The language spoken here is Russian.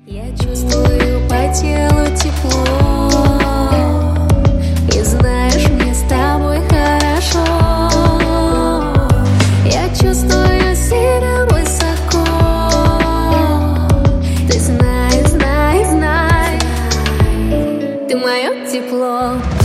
Я чувствую по телу тепло, и знаешь, мне с тобой хорошо. Я чувствую себя высоко. Ты знай, знай, знай, ты мое тепло.